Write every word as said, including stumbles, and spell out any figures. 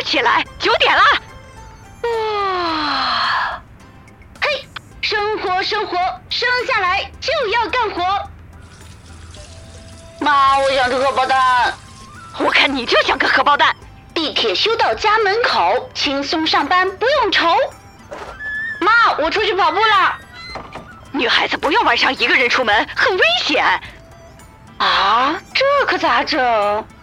起来，九点了。 哇，嘿，生活生活，生下来就要干活。妈，我想吃荷包蛋。 我看你就像个荷包蛋。 地铁修到家门口，轻松上班不用愁。妈，我出去跑步啦。 女孩子不要晚上一个人出门，很危险。 啊，这可咋整？